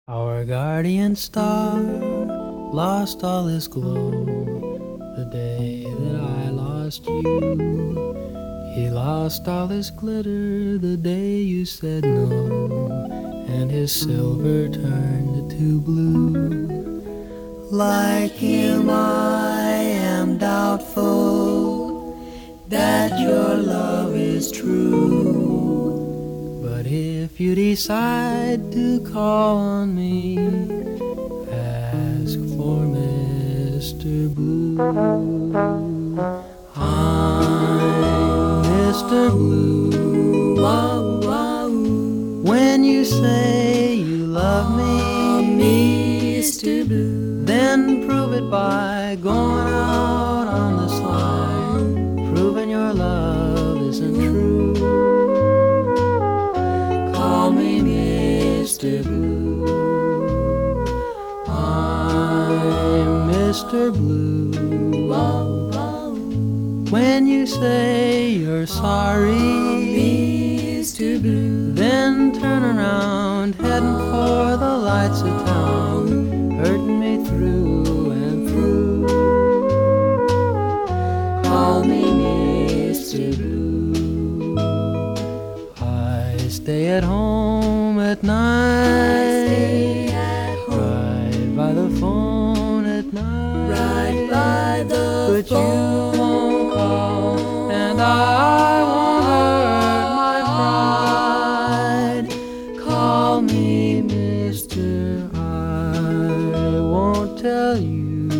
Our guardian star lost all his glow the day that I lost you. He lost all his glitter the day you said no, and his silver turned to blue. Like him I am doubtful that your love is true. But if you decide to call on me, ask for Mr. Blue. I'm Mr. Blue. When you say you love me, Mr. Blue, then prove it by going out on the slide, proving your love isn't true. Call me Mr. Blue. I'm Mr. Blue. When you say you're sorry, Mr. Blue, then turn around, heading for the lights of town, hurting me through and through. Call me Mr. Blue. I stay at home at night, right by the phone at night, right by the but phone. you won't call, and I won't hurt my pride. Call me Mr. I won't tell you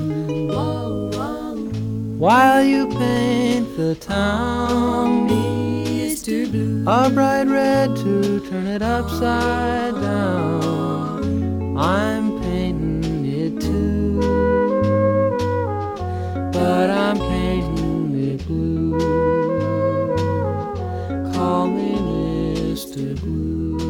while you paint the town Mr. Blue. a bright red to turn it upside down. I'm painting it too, but I'm painting it blue. Call me Mr. Blue.